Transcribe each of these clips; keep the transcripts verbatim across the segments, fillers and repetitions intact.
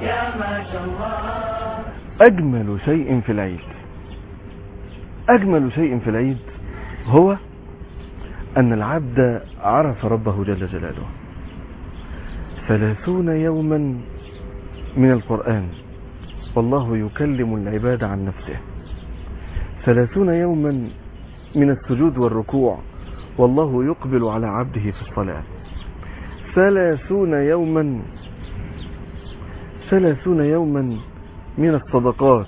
يا ما شاء الله. أجمل شيء في العيد أجمل شيء في العيد هو أن العبد عرف ربه جل جلاله. ثلاثون يوما من القرآن والله يكلم العباد عن نفسه. ثلاثون يوما من السجود والركوع والله يقبل على عبده في الصلاة. ثلاثون يوما ثلاثون يوما من الصدقات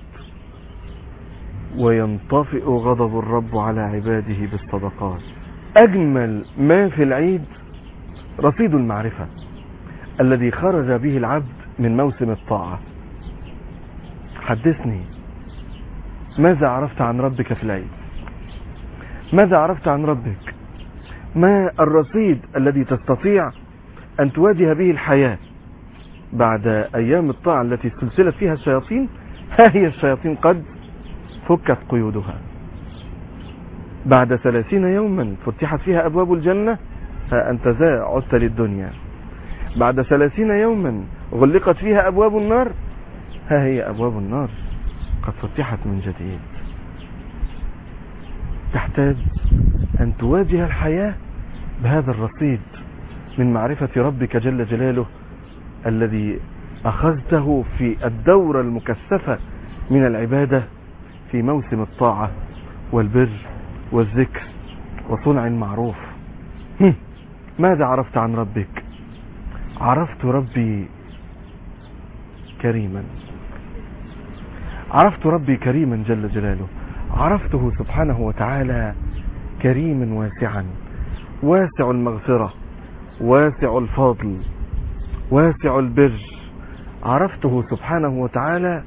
وينطفئ غضب الرب على عباده بالصدقات. أجمل ما في العيد رصيد المعرفة الذي خرج به العبد من موسم الطاعة. حدثني، ماذا عرفت عن ربك في العيد؟ ماذا عرفت عن ربك؟ ما الرصيد الذي تستطيع أن تواجه به الحياة بعد أيام الطاعة التي سلسلت فيها الشياطين؟ ها هي الشياطين قد فكت قيودها. بعد ثلاثين يوما فتحت فيها أبواب الجنة، ها أنت ذا عدت للدنيا. بعد ثلاثين يوما غلقت فيها أبواب النار، ها هي أبواب النار قد فتحت من جديد. تحتاج أن تواجه الحياة بهذا الرصيد من معرفة ربك جل جلاله الذي أخذته في الدورة المكثفة من العبادة في موسم الطاعة والبر والذكر وصنع المعروف. ماذا عرفت عن ربك؟ عرفت ربي كريما، عرفت ربي كريما جل جلاله. عرفته سبحانه وتعالى كريما واسعا، واسع المغفرة، واسع الفضل، واسع البر. عرفته سبحانه وتعالى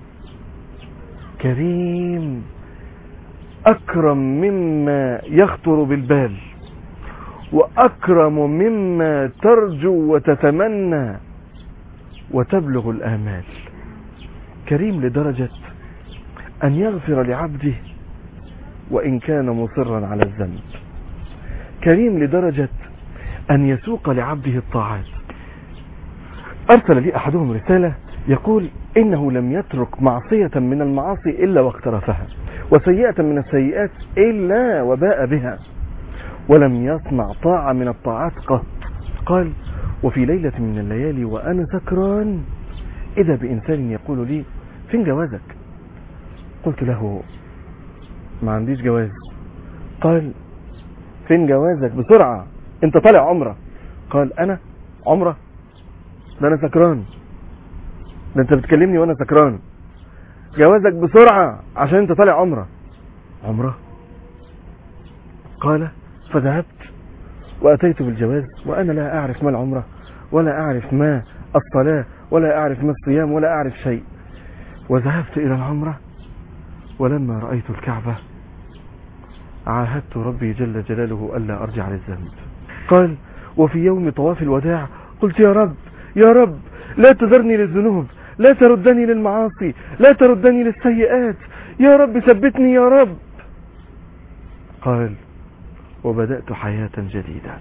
كريم أكرم مما يخطر بالبال، وأكرم مما ترجو وتتمنى وتبلغ الآمال. كريم لدرجة أن يغفر لعبده وإن كان مصرا على الذنب. كريم لدرجة أن يسوق لعبده الطاعات. أرسل لي أحدهم رسالة يقول إنه لم يترك معصية من المعاصي إلا واقترفها، وسيئة من السيئات إلا وباء بها، ولم يصنع طاعة من الطاعات قط. قال: وفي ليلة من الليالي وأنا سكران إذا بإنسان يقول لي: فين جوازك؟ قلت له: ما عنديش جواز. قال: فين جوازك بسرعة، انت طالع عمرة. قال: أنا عمرة؟ ده أنا سكران، ده انت بتكلمني وأنا سكران. جوازك بسرعة عشان انت طالع عمرة. عمرة؟ قال: فذهبت وأتيت بالجواز وأنا لا أعرف ما العمرة، ولا أعرف ما الصلاة، ولا أعرف ما الصيام، ولا أعرف شيء. وذهبت إلى العمرة، ولما رأيت الكعبة عاهدت ربي جل جلاله ألا أرجع للذنب. قال: وفي يوم طواف الوداع قلت: يا رب يا رب لا تذرني للذنوب، لا تردني للمعاصي، لا تردني للسيئات، يا رب ثبتني يا رب. قال: وبدأت حياة جديدة.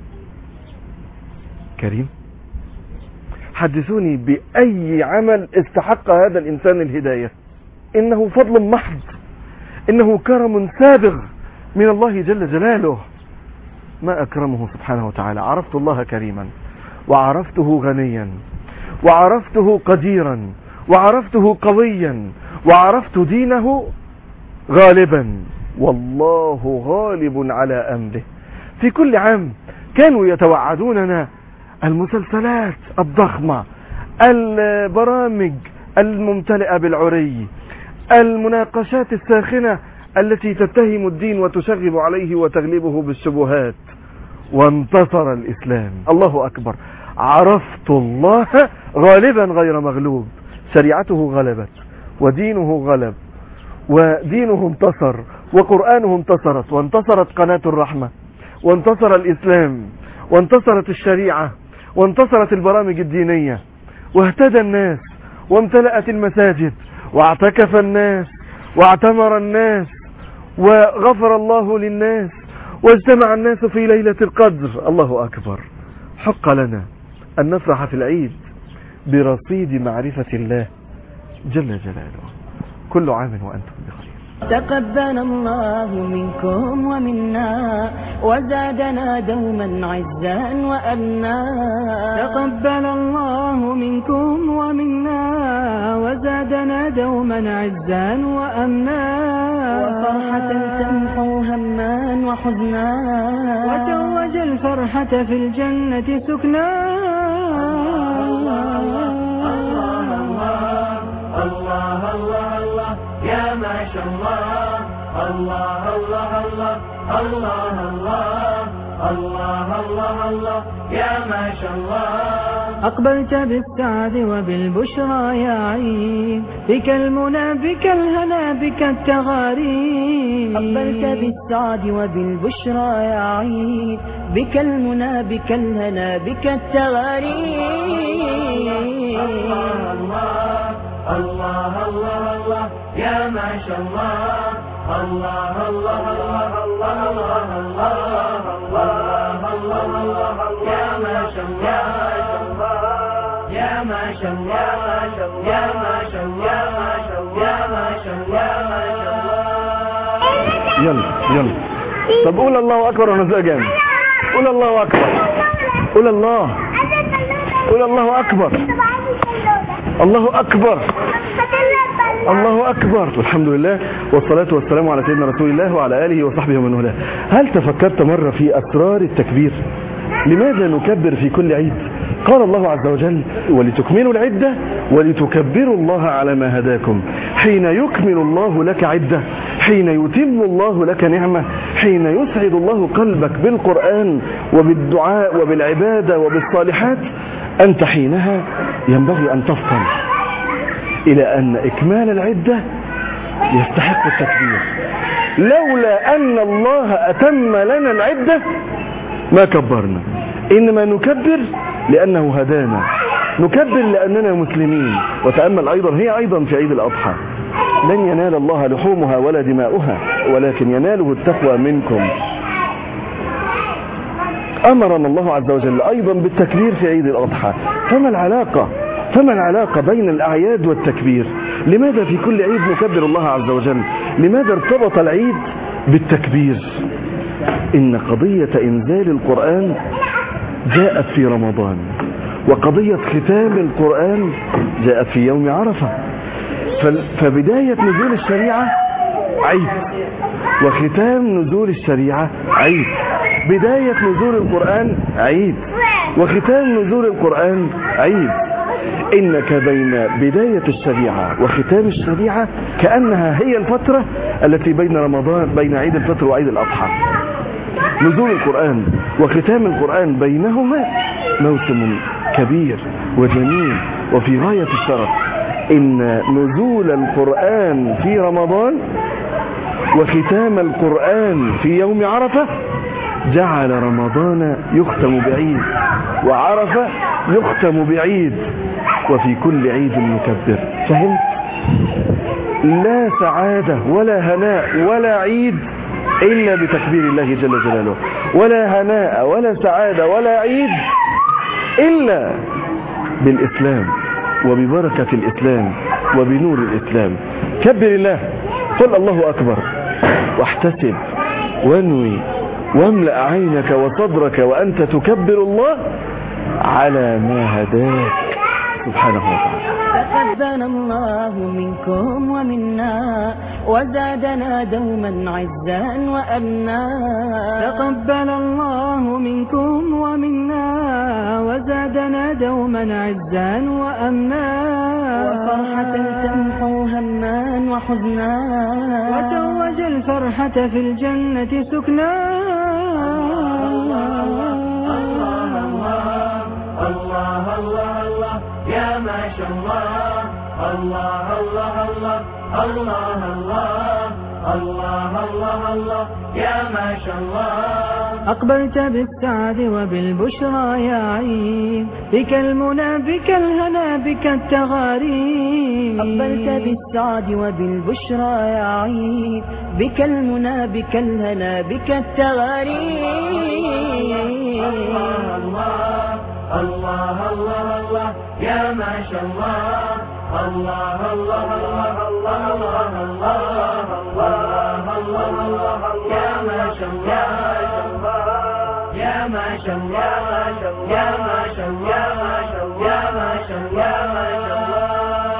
كريم. حدثوني بأي عمل استحق هذا الإنسان الهداية. إنه فضل محض، إنه كرم سابغ من الله جل جلاله. ما أكرمه سبحانه وتعالى. عرفت الله كريما، وعرفته غنيا، وعرفته قديرا، وعرفته قويا، وعرفت دينه غالبا. والله غالب على أمره. في كل عام كانوا يتوعدوننا المسلسلات الضخمة، البرامج الممتلئة بالعري، المناقشات الساخنة التي تتهم الدين وتشغب عليه وتغلبه بالشبهات. وانتصر الإسلام. الله أكبر. عرفت الله غالبا غير مغلوب. شريعته غلبت، ودينه غلب، ودينه انتصر، وقرآنه انتصرت، وانتصرت قناة الرحمة، وانتصر الإسلام، وانتصرت الشريعة، وانتصرت البرامج الدينية، واهتدى الناس، وامتلأت المساجد، واعتكف الناس، واعتمر الناس، وغفر الله للناس، واجتمع الناس في ليلة القدر. الله أكبر. حق لنا أن نفرح في العيد برصيد معرفة الله جل جلاله. كل عام وأنتم بخير. تقبل الله منكم ومنا وزادنا دوما عزا وأمنا. تقبل الله منكم ومنا وزادنا دوما عزا وأمنا. وفرحة تمحو هما وحزنا وتوج الفرحة في الجنة سكنا. الله الله الله يا ما شاء الله. الله الله الله الله الله الله الله الله يا ما شاء الله. أقبلت بالسعد وبالبشرى يا عيد بك المنى بك الهنا بك التغاريد. أقبلت بالسعد وبالبشرى يا عيد بك المنى بك الهنا بك التغاريد. الله الله الله الله يا ما شاء الله. الله الله الله الله الله الله الله الله يا ما شاء الله. يا ما شاء الله يا ما شاء الله يا ما شاء الله يا ما شاء الله. يلا يلا طب قول الله أكبر ونزق جامد. قول الله أكبر. قول الله. قول الله أكبر. الله أكبر. الله أكبر. الحمد لله والصلاة والسلام على سيدنا رسول الله وعلى آله وصحبه ومن والاه. هل تفكرت مرة في أسرار التكبير؟ لماذا نكبر في كل عيد؟ قال الله عز وجل ولتكملوا العدة ولتكبروا الله على ما هداكم. حين يكمل الله لك عدة، حين يتم الله لك نعمة، حين يسعد الله قلبك بالقرآن وبالدعاء وبالعبادة وبالصالحات، أنت حينها ينبغي أن تفطن إلى أن إكمال العدة يستحق التكبير. لولا أن الله أتم لنا العدة ما كبرنا، إنما نكبر لأنه هدانا، نكبر لأننا مسلمين. وتأمل أيضا هي أيضا في عيد الأضحى لن ينال الله لحومها ولا دماؤها ولكن يناله التقوى منكم. أمرنا الله عز وجل أيضا بالتكبير في عيد الأضحى. فما العلاقة فما العلاقة بين الأعياد والتكبير؟ لماذا في كل عيد نكبر الله عز وجل؟ لماذا ارتبط العيد بالتكبير؟ إن قضية إنزال القرآن جاءت في رمضان، وقضية ختام القرآن جاءت في يوم عرفة. فبداية نزول الشريعة عيد، وختام نزول الشريعة عيد. بداية نزول القرآن عيد، وختام نزول القرآن عيد. إنك بين بداية الشريعة وختام الشريعة كأنها هي الفترة التي بين رمضان، بين عيد الفطر وعيد الأضحى. نزول القرآن وختام القرآن بينهما موسم كبير وجميل وفي غاية الشرف. إن نزول القرآن في رمضان وختام القرآن في يوم عرفة جعل رمضان يختم بعيد، وعرفة يختم بعيد، وفي كل عيد نكبر. فهمت؟ لا سعادة ولا هناء ولا عيد إلا بتكبير الله جل جلاله، ولا هناء ولا سعادة ولا عيد إلا بالإسلام وببركة الإسلام وبنور الإسلام. كبر الله، قل الله أكبر، واحتسب وانوي واملأ عينك وصدرك وأنت تكبر الله على ما هداك سبحانه وتعالى. تقبل الله منكم ومنا وزادنا دوما عزا وأمنا. تقبل الله منكم ومنا وزادنا دوما عزا وأمنا. وفرحة تمحو هما وحزنا وتوج الفرحة في الجنة سكنا. الله الله الله يا ما شاء الله. الله الله الله الله الله الله الله الله يا ما شاء الله. أقبلت بالسعد وبالبشرى يا عيد بك المنى بك الهنا بك التغاريد. أقبلت بالسعد وبالبشرى يا عيد بك المنى بك الهنا بك التغاريد. الله الله الله الله يا ما شاء الله الله الله الله الله الله الله الله يا ما شاء الله يا ما شاء الله يا ما شاء الله يا ما شاء الله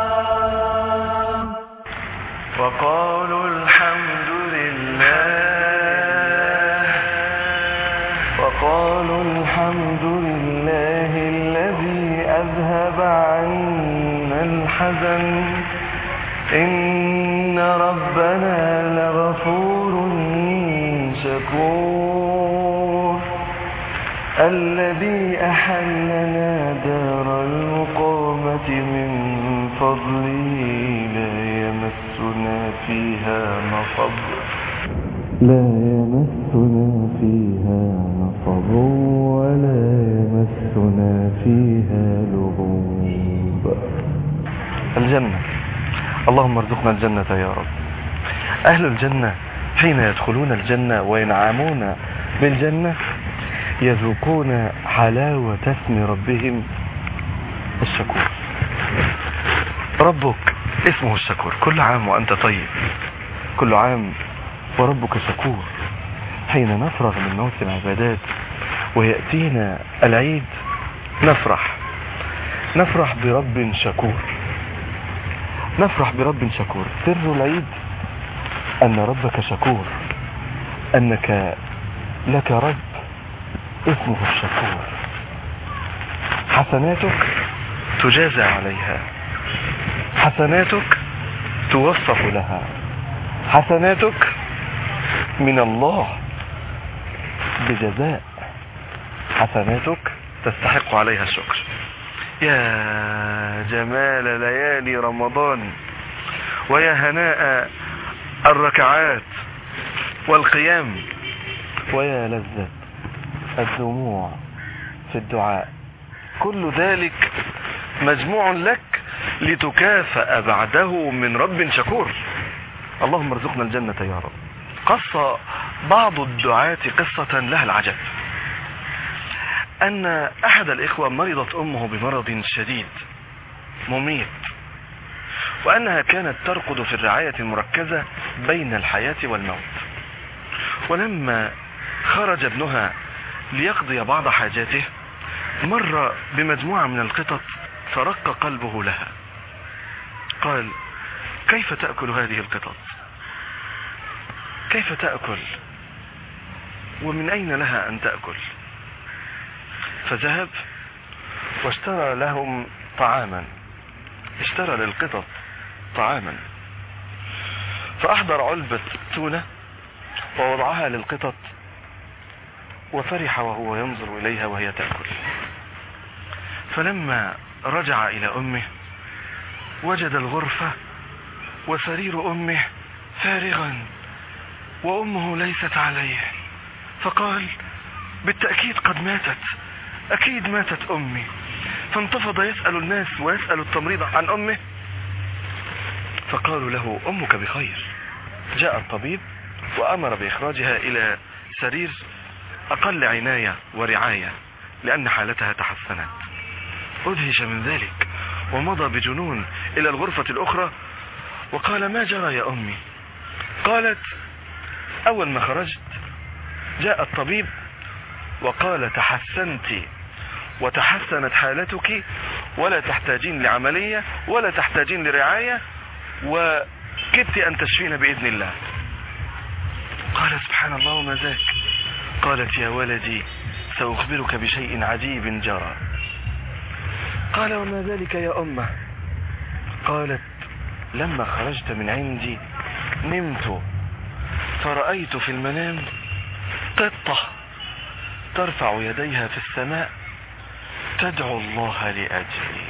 وقالوا الحمد لله وقالوا الحمد لله الذي أذهب عنا الحزن إن ربنا لغفور شكور الذي أحلنا دار المقامة من فضله لا يمسنا فيها نصب لا يمسنا فيها نصب ولا يمسنا فيها لغوب. الجنة، اللهم ارزقنا الجنة يا رب. أهل الجنة حين يدخلون الجنة وينعمون بالجنة يذوقون حلاوة اسم ربهم الشكور. ربك اسمه الشكور. كل عام وأنت طيب، كل عام وربك شكور. حين نفرغ من موسم عبادات ويأتينا العيد نفرح نفرح برب شكور نفرح برب شكور. سر العيد أن ربك شكور، أنك لك رب اسمه الشكور. حسناتك تجازى عليها، حسناتك توصف لها، حسناتك من الله بجزاء، حسناتك تستحق عليها الشكر. يا جمال ليالي رمضان، ويا هناء الركعات والقيام، ويا لذة الدموع في الدعاء. كل ذلك مجموع لك لتكافأ بعده من رب شكور. اللهم ارزقنا الجنة يا رب. قص بعض الدعاة قصة لها العجب، أن أحد الإخوة مرضت أمه بمرض شديد مميت، وأنها كانت ترقد في الرعاية المركزة بين الحياة والموت. ولما خرج ابنها ليقضي بعض حاجاته مر بمجموعة من القطط فرق قلبه لها. قال: كيف تأكل هذه القطط؟ كيف تأكل؟ ومن أين لها أن تأكل؟ فذهب واشترى لهم طعاما، اشترى للقطط طعاما، فأحضر علبة تونة ووضعها للقطط، وفرح وهو ينظر إليها وهي تأكل. فلما رجع إلى أمه وجد الغرفة وسرير أمه فارغا وأمه ليست عليه، فقال: بالتأكيد قد ماتت، أكيد ماتت أمي. فانتفض يسأل الناس ويسأل التمريض عن أمه، فقالوا له: أمك بخير. جاء الطبيب وأمر بإخراجها إلى سرير أقل عناية ورعاية لأن حالتها تحسنت. أدهش من ذلك ومضى بجنون إلى الغرفة الأخرى وقال: ما جرى يا أمي؟ قالت: أول ما خرجت جاء الطبيب وقال: تحسنت وتحسنت حالتك ولا تحتاجين لعملية ولا تحتاجين لرعاية وكدت أن تشفين بإذن الله. قال: سبحان الله وما ذاك؟ قالت: يا ولدي سأخبرك بشيء عجيب جرى. قال: وما ذلك يا أمه؟ قالت: لما خرجت من عندي نمت فرأيت في المنام قطة ترفع يديها في السماء تدعو الله لأجلي.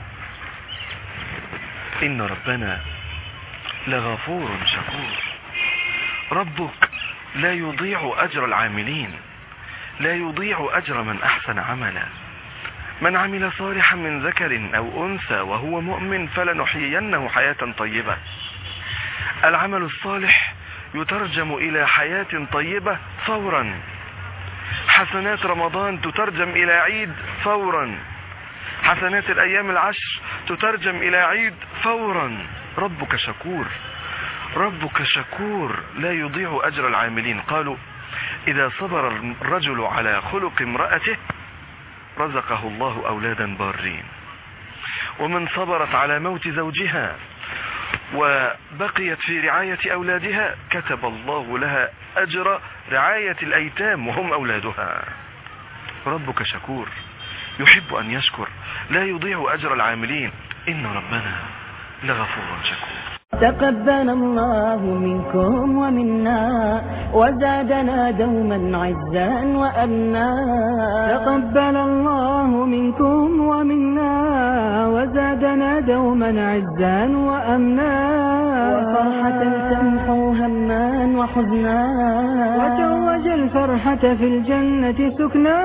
إن ربنا لغفور شكور. ربك لا يضيع أجر العاملين، لا يضيع أجر من أحسن عملا. من عمل صالحا من ذكر أو أنثى وهو مؤمن فلنحيينه حياة طيبة. العمل الصالح يترجم إلى حياة طيبة فورا. حسنات رمضان تترجم إلى عيد فورا. حسنات الأيام العشر تترجم إلى عيد فورا. ربك شكور، ربك شكور لا يضيع أجر العاملين. قالوا إذا صبر الرجل على خلق امرأته رزقه الله أولادا بارين، ومن صبرت على موت زوجها وبقيت في رعاية أولادها كتب الله لها أجر رعاية الأيتام وهم أولادها. ربك شكور يحب أن يشكر لا يضيع أجر العاملين. إن ربنا لغفور شكور. تقبل الله منكم ومنا وزادنا دوما عزا وأمنا. تقبل الله منكم ومنا وزادنا دوما عزا وأمنا. وفرحة تمحو هما وحزنا وتوج الفرحة في الجنة سكنا.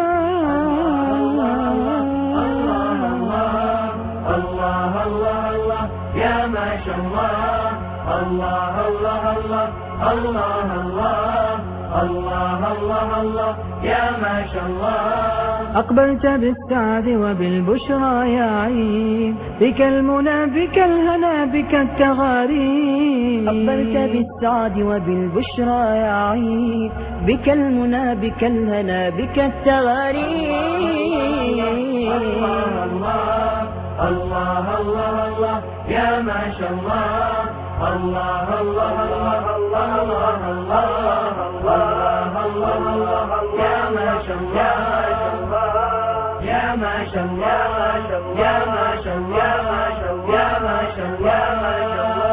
الله الله الله يا ما شاء الله. الله الله الله الله الله الله الله الله يا ما شاء الله. أقبلت بالسعد وبالبشرى يا عيد، بك المنى بك الهنا بك التغاريد. أقبلت بالسعد وبالبشرى يا عيد، بك المنى بك الهنا بك التغاريد. الله الله الله الله الله يا ما شاء الله. الله الله الله الله الله الله الله يا ما شاء الله. يا ما شاء الله يا ما شاء الله يا ما شاء الله.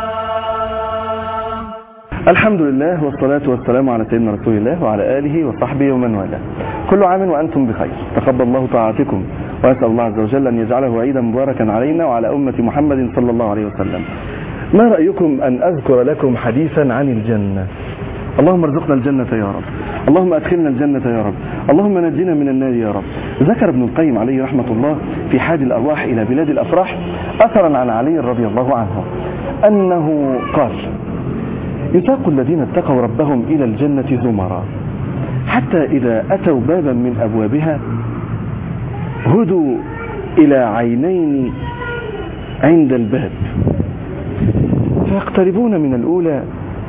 الحمد لله والصلاة والسلام على سيدنا رسول الله وعلى آله وصحبه ومن والاه. كل عام وأنتم بخير. تقبل الله طاعتكم، وأسأل الله عز وجل أن يجعله عيدا مباركا علينا وعلى أمة محمد صلى الله عليه وسلم. ما رأيكم أن أذكر لكم حديثا عن الجنة؟ اللهم ارزقنا الجنة يا رب، اللهم أدخلنا الجنة يا رب، اللهم نجينا من النار يا رب. ذكر ابن القيم عليه رحمة الله في حاد الأرواح إلى بلاد الأفراح أثرا عن علي رضي الله عنه أنه قال: يساق الذين اتقوا ربهم إلى الجنة زمرا حتى إذا أتوا بابا من أبوابها هدوا إلى عينين عند الباب فيقتربون من الأولى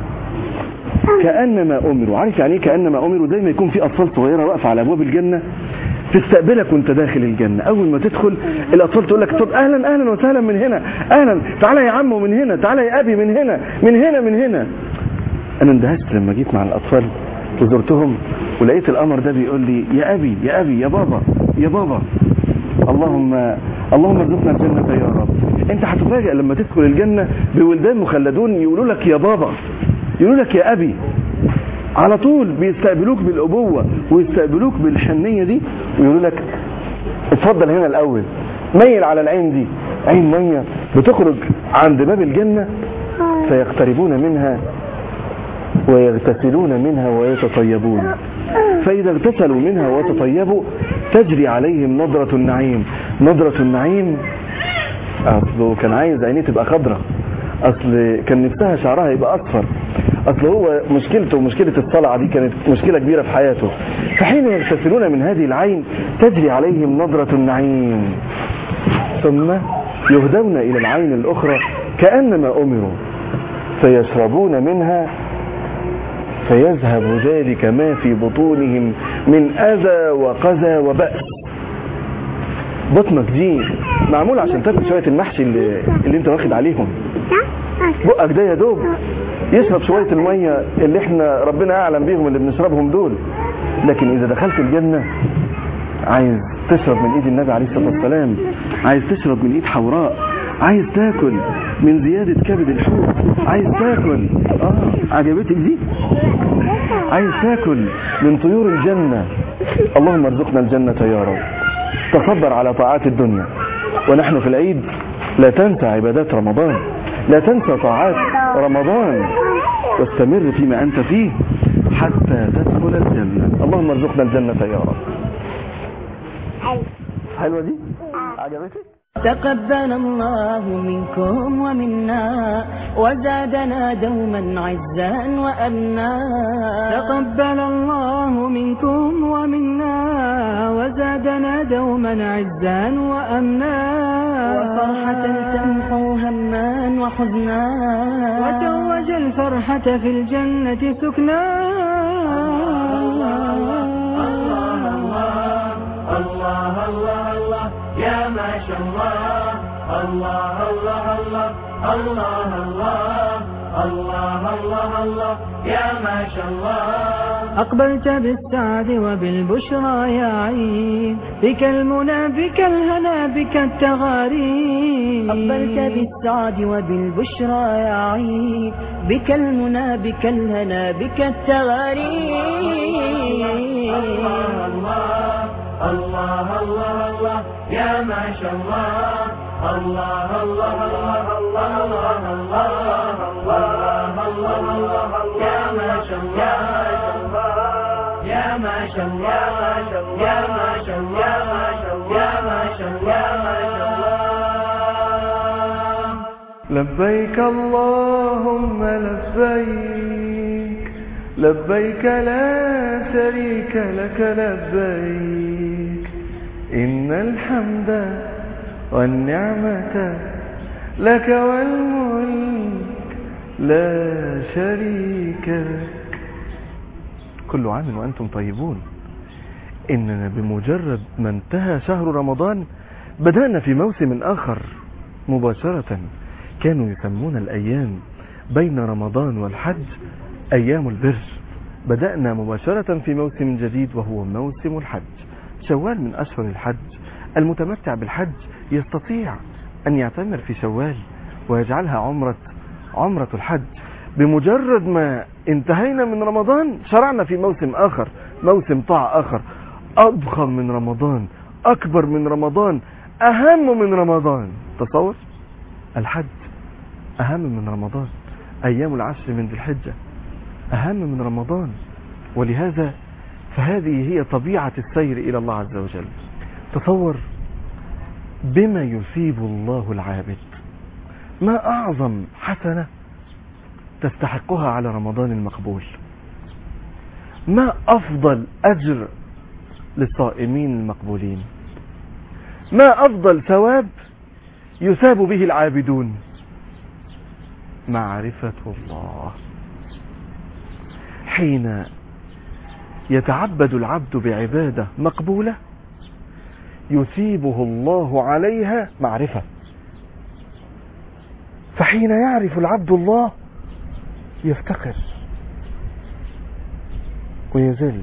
كأنما أمروا. عارف يعني كأنما أمروا؟ دايما يكون في أطفال صغيرة واقفة على أبواب الجنة تستقبلك وانت داخل الجنة. أول ما تدخل الأطفال تقول لك: طب أهلا أهلا وسهلا من هنا، أهلا تعالى يا عم من هنا، تعالى يا أبي من هنا من هنا من هنا. أنا اندهشت لما جيت مع الأطفال وزرتهم ولقيت الأمر ده بيقول لي: يا أبي يا أبي يا بابا يا بابا. اللهم اللهم ارزقنا الجنة يا رب. انت هتفاجئ لما تدخل الجنة بولدان مخلدون يقولوا لك يا بابا، يقولوا لك يا أبي، على طول بيستقبلوك بالأبوة ويستقبلوك بالحنية دي ويقولوا لك: اتفضل هنا الأول، ميل على العين دي، عين مية بتخرج عند باب الجنة فيقتربون منها ويغتسلون منها ويتطيبون. فإذا اغتسلوا منها وتطيبوا تجري عليهم نظرة النعيم. نظرة النعيم أصله كان عايز عينيه تبقى خضرة، أصل كان نفسها شعرها يبقى أصفر، أصل هو مشكلته ومشكلة الصلعة دي كانت مشكلة كبيرة في حياته. فحين يغتسلون من هذه العين تجري عليهم نظرة النعيم، ثم يهدون إلى العين الأخرى كأنما أمروا فيشربون منها فيذهب ذلك ما في بطونهم من أذى وقذى وبأس. بطنك دي معمول عشان تاكل شوية المحشي اللي, اللي انت واخد عليهم، بقك ده يا دوب يشرب شوية المية اللي احنا ربنا أعلم بيهم اللي بنشربهم دول. لكن إذا دخلت الجنة عايز تشرب من ايد النبي عليه الصلاة والسلام، عايز تشرب من ايد حوراء، عايز تاكل من زيادة كبد الحوت، عايز تاكل اه عجبتك دي، عايز تاكل من طيور الجنة. اللهم ارزقنا الجنة يا رب. تصبر على طاعات الدنيا ونحن في العيد. لا تنسى عبادات رمضان، لا تنسى طاعات رمضان، واستمر فيما أنت فيه حتى تدخل الجنة. اللهم ارزقنا الجنة يا رب. حلوة دي؟ عجبتك؟ تقبل الله منكم ومنا وزادنا دوما عزا وأمنا. تقبل الله منكم ومنا وزادنا دوما عزا وأمنا وفرحة تمحو هما وحزنا وتوج الفرحة في الجنة سكنا. الله الله الله الله الله يا ما شاء الله. الله الله الله الله الله الله الله الله يا ما شاء الله. أقبلت بالسعد وبالبشرى يا عيد، بك المنى بك الهنا بك التغاريد. أقبلت بالسعد وبالبشرى يا عيد، بك المنى بك الهنا بك التغاريد. الله الله الله الله يا ما شاء الله. الله الله الله الله الله الله الله الله يا ما شاء الله. يا ما شاء الله يا ما شاء الله يا ما شاء الله. لبيك اللهم لبيك، لبيك لا شريك لك لبيك، إن الحمد والنعمة لك والملك لا شريك لك. كل عام وأنتم طيبون. إننا بمجرد ما انتهى شهر رمضان بدأنا في موسم آخر مباشرة. كانوا يسمون الأيام بين رمضان والحج أيام البر. بدأنا مباشرة في موسم جديد وهو موسم الحج. شوال من أشهر الحج. المتمتع بالحج يستطيع أن يعتمر في شوال ويجعلها عمرة عمرة الحج. بمجرد ما انتهينا من رمضان شرعنا في موسم آخر، موسم طاعة آخر أضخم من رمضان، أكبر من رمضان، أهم من رمضان. تصور الحج أهم من رمضان. أيام العشر من ذي الحجة أهم من رمضان. ولهذا فهذه هي طبيعة السير إلى الله عز وجل. تصور بما يثيب الله العابد. ما أعظم حسنة تستحقها على رمضان المقبول. ما أفضل أجر للصائمين المقبولين. ما أفضل ثواب يثاب به العابدون. معرفة الله. حين يتعبد العبد بعبادة مقبولة يثيبه الله عليها معرفة. فحين يعرف العبد الله يفتقر ويذل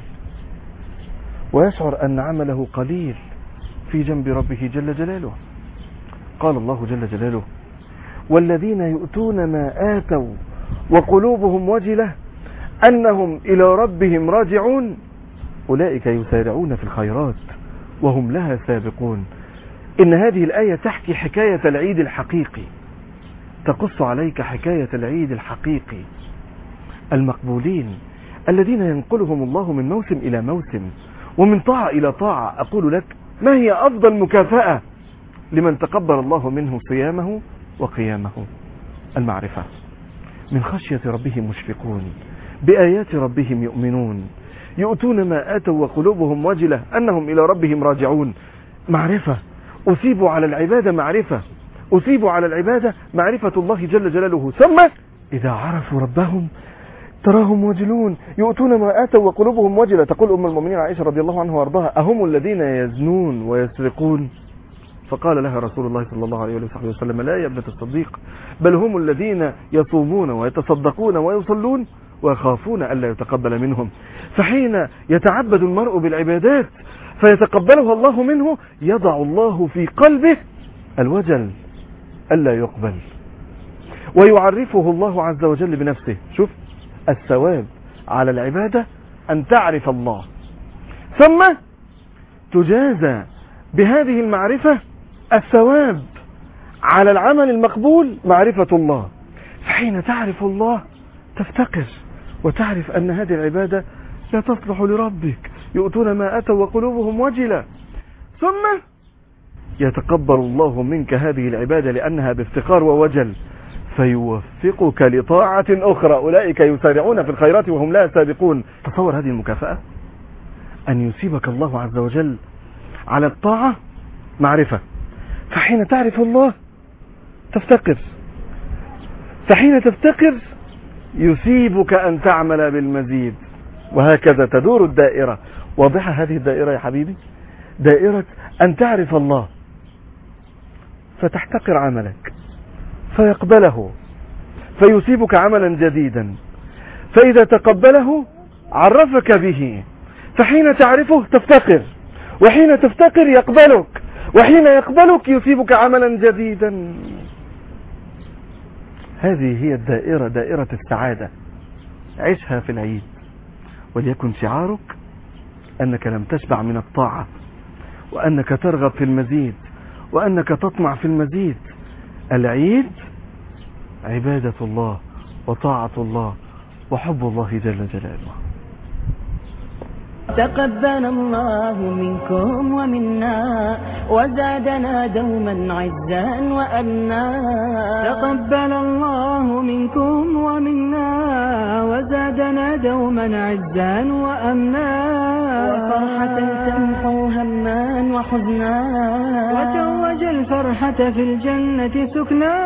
ويشعر أن عمله قليل في جنب ربه جل جلاله. قال الله جل جلاله: والذين يؤتون ما آتوا وقلوبهم وجلة أنهم إلى ربهم راجعون أولئك يسارعون في الخيرات وهم لها سابقون. إن هذه الآية تحكي حكاية العيد الحقيقي، تقص عليك حكاية العيد الحقيقي. المقبولين الذين ينقلهم الله من موسم إلى موسم ومن طاعة إلى طاعة. أقول لك: ما هي أفضل مكافأة لمن تقبل الله منه صيامه وقيامه؟ المعرفة. من خشية ربهم مشفقون، بآيات ربهم يؤمنون، يؤتون ما آتوا وقلوبهم وجلة أنهم إلى ربهم راجعون. معرفة. أثيب على العبادة معرفة، أثيب على العبادة معرفة الله جل جلاله. ثم إذا عرفوا ربهم تراهم وجلون يؤتون ما آتوا وقلوبهم وجلة. تقول أم المؤمنين عائشة رضي الله عنها وارضاها: أهم الذين يزنون ويسرقون؟ فقال لها رسول الله صلى الله عليه وسلم: لا يا ابنة الصديق، بل هم الذين يصومون ويتصدقون ويصلون ويخافون ألا يتقبل منهم. فحين يتعبد المرء بالعبادات فيتقبلها الله منه يضع الله في قلبه الوجل ألا يقبل ويعرفه الله عز وجل بنفسه. شوف الثواب على العبادة أن تعرف الله، ثم تجازى بهذه المعرفة الثواب على العمل المقبول معرفة الله. فحين تعرف الله تفتقر وتعرف أن هذه العبادة لا تصلح لربك. يؤتون ما أتوا وقلوبهم وجلة. ثم يتقبل الله منك هذه العبادة لأنها بافتقار ووجل فيوفقك لطاعة أخرى. أولئك يسارعون في الخيرات وهم لا سابقون. تصور هذه المكافأة، أن يصيبك الله عز وجل على الطاعة معرفة. فحين تعرف الله تفتقر، فحين تفتقر يثيبك أن تعمل بالمزيد، وهكذا تدور الدائرة. واضحة هذه الدائرة يا حبيبي؟ دائرة أن تعرف الله فتحتقر عملك فيقبله فيثيبك عملا جديدا، فإذا تقبله عرفك به، فحين تعرفه تفتقر، وحين تفتقر يقبلك، وحين يقبلك يثيبك عملا جديدا. هذه هي الدائرة، دائرة السعادة. عيشها في العيد، وليكن شعارك أنك لم تشبع من الطاعة، وأنك ترغب في المزيد، وأنك تطمع في المزيد. العيد عبادة الله وطاعة الله وحب الله جل جلاله. تقبل الله منكم ومنا وزادنا دوما عزا وأمنا. تقبل الله منكم ومنا وزادنا دوما عزا وأمنا. وفرحة تمحو هما وحزنا، وتوج الفرحة في الجنة سكنا.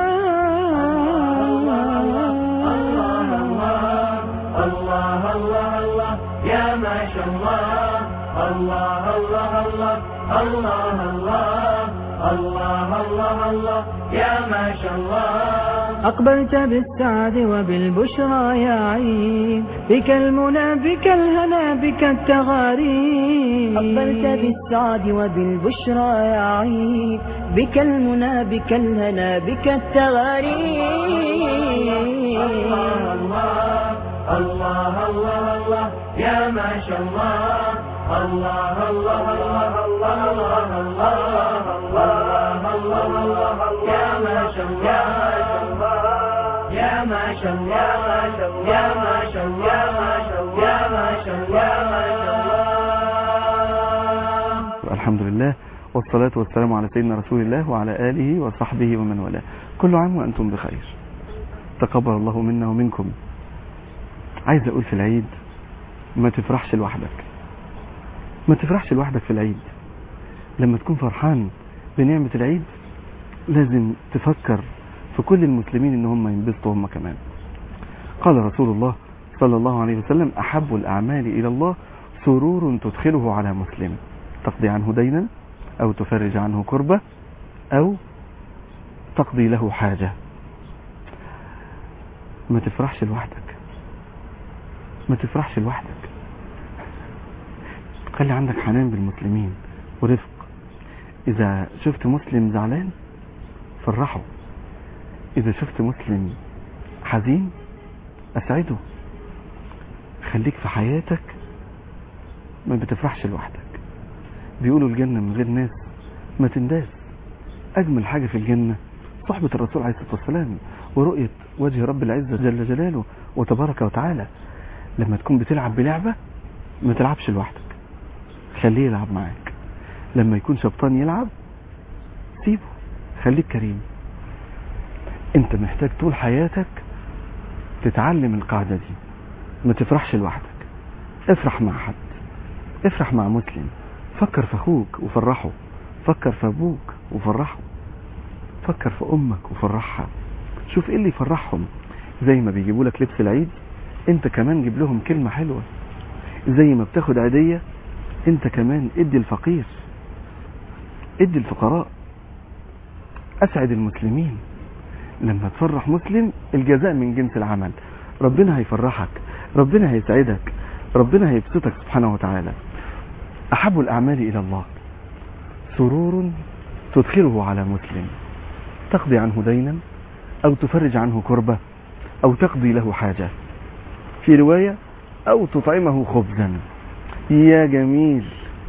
الله الله الله يا ما شاء الله. الله الله الله الله الله الله الله الله يا ما شاء الله. أقبلت بالسعد وبالبشرى يا عيد، بك المنى بك الهنا بك التغاريد. أقبلت بالسعد وبالبشرى يا عيد، بك المنى بك الهنا بك التغاريد. الله الله الله الله يا ما شاء الله. الله الله الله الله الله الله الله الله يا ما شاء الله. يا ما شاء الله يا ما شاء الله يا ما شاء الله. الحمد لله والصلاة والسلام على سيدنا رسول الله وعلى آله وصحبه ومن والاه. كل عام وأنتم بخير. تقبل الله منا ومنكم. عايز أقول في العيد ما تفرحش لوحدك، ما تفرحش لوحدك في العيد. لما تكون فرحان بنعمة العيد لازم تفكر في كل المسلمين ان هم ينبسطوا هم كمان. قال رسول الله صلى الله عليه وسلم: أحب الأعمال إلى الله سرور تدخله على مسلم، تقضي عنه دينا أو تفرج عنه كربة أو تقضي له حاجة. ما تفرحش لوحدك، ما تفرحش لوحدك. خلي عندك حنان بالمسلمين ورفق. إذا شفت مسلم زعلان فرحه، إذا شفت مسلم حزين أسعده. خليك في حياتك ما بتفرحش لوحدك. بيقولوا الجنة من غير ناس ما تنداس. أجمل حاجة في الجنة صحبة الرسول عليه الصلاة والسلام ورؤية وجه رب العزة جل جلاله وتبارك وتعالى. لما تكون بتلعب بلعبة ما تلعبش لوحدك، خليه يلعب معاك. لما يكون شبطان يلعب سيبه، خليك كريم. انت محتاج طول حياتك تتعلم القاعدة دي. ما تفرحش لوحدك، افرح مع حد، افرح مع مسلم. فكر في اخوك وفرحه، فكر في ابوك وفرحه، فكر في امك وفرحها. شوف ايه اللي يفرحهم. زي ما بيجيبوا لك لبس العيد انت كمان جيب لهم كلمة حلوة. زي ما بتاخد عيدية انت كمان ادي الفقير، ادي الفقراء، اسعد المسلمين. لما تفرح مسلم الجزاء من جنس العمل. ربنا هيفرحك، ربنا هيسعدك، ربنا هيبسطك سبحانه وتعالى. احب الاعمال الى الله سرور تدخله على مسلم، تقضي عنه دينا او تفرج عنه كربة او تقضي له حاجة. في رواية او تطعمه خبزا. يا جميل،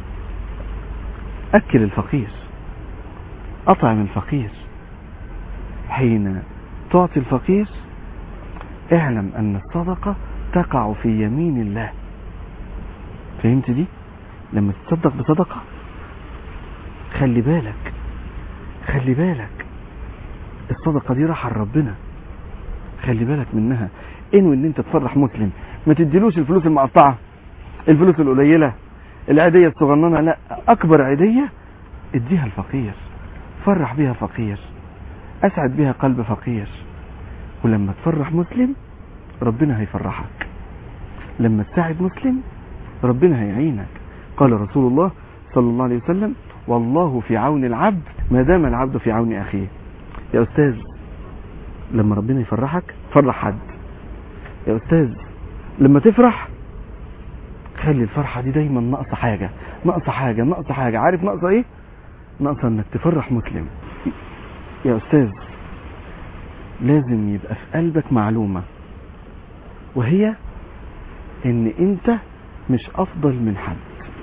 اكل الفقير، اطعم الفقير. حين تعطي الفقير اعلم ان الصدقة تقع في يمين الله. فهمت دي؟ لما تتصدق بصدقة خلي بالك، خلي بالك الصدقة دي راحة لربنا، خلي بالك منها. انوي ان انت تفرح مسلم. ما تديلوش الفلوس المقطعة، الفلوس القليلة، العيدية الصغننة، لا، اكبر عيدية اديها الفقير، فرح بيها فقير، اسعد بيها قلب فقير. ولما تفرح مسلم ربنا هيفرحك، لما تساعد مسلم ربنا هيعينك. قال رسول الله صلى الله عليه وسلم: والله في عون العبد ما دام العبد في عون اخيه. يا استاذ لما ربنا يفرحك فرح حد. يا استاذ لما تفرح خلي الفرحة دي دايما ناقصة حاجة ناقصة حاجة ناقصة حاجة. عارف ناقصة ايه؟ ناقصة انك تفرح مسلم. يا استاذ لازم يبقى في قلبك معلومة، وهي ان انت مش افضل من حد،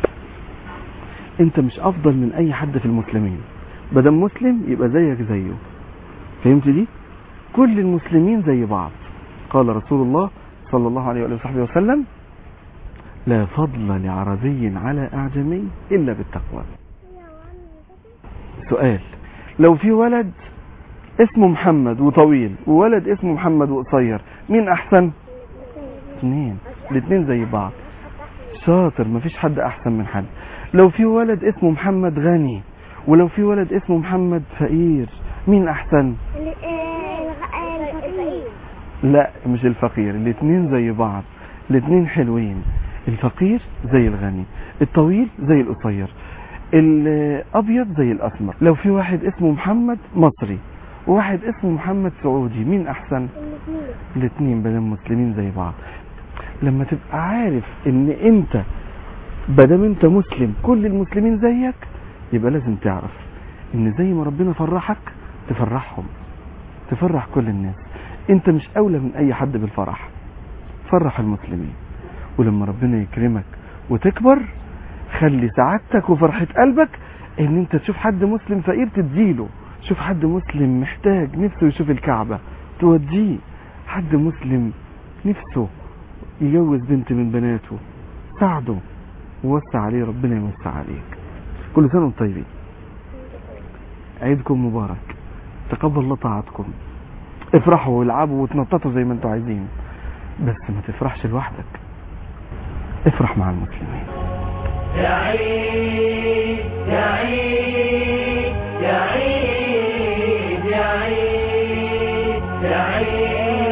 انت مش افضل من اي حد في المسلمين. بدل مسلم يبقى زيك زيه. فهمت دي؟ كل المسلمين زي بعض. قال رسول الله صلى الله عليه وصحبه وسلم: لا فضل لعربي على اعجمي الا بالتقوى. سؤال: لو في ولد اسمه محمد وطويل وولد اسمه محمد وقصير، مين احسن؟ اثنين، الاثنين زي بعض. شاطر، مفيش حد احسن من حد. لو في ولد اسمه محمد غني ولو في ولد اسمه محمد فقير، مين احسن؟ لا مش الفقير، الاثنين زي بعض، الاثنين حلوين. الفقير زي الغني، الطويل زي القصير، الابيض زي الاسمر. لو في واحد اسمه محمد مصري وواحد اسمه محمد سعودي، مين احسن؟ الاثنين بدل مسلمين زي بعض. لما تبقى عارف ان انت بدل انت مسلم كل المسلمين زيك، يبقى لازم تعرف ان زي ما ربنا فرحك تفرحهم، تفرح كل الناس. انت مش اولى من اي حد بالفرح، فرح المسلمين. ولما ربنا يكرمك وتكبر خلي سعادتك وفرحة قلبك ان انت تشوف حد مسلم فقير تديله، شوف حد مسلم محتاج نفسه يشوف الكعبة توديه، حد مسلم نفسه يجوز بنت من بناته ساعده ووسع عليه، ربنا يوسع عليك. كل سنة وانتم طيبين، عيدكم مبارك، تقبل الله طاعتكم، افرحوا والعبوا وتنططوا زي ما انتم عايزين، بس ما تفرحش لوحدك، افرح مع المسلمين. يا عيد يا عيد يا عيد يا عيد يا عيد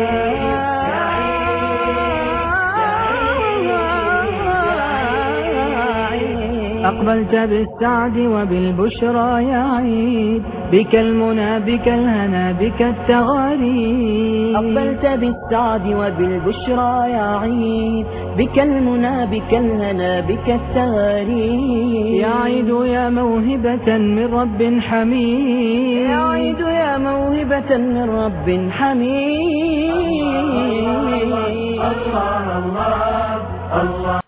أقبلت بالسعد وبالبشرى يا عيد، بك المنى بك الهنا بك التغاريد. أقبلت بالسعد وبالبشرى يا عيد، بك المنى بك الهنا بك التغاريد. يا عيد يا موهبة من رب حميد، يا عيد يا موهبة من رب حميد. الله الله الله الله.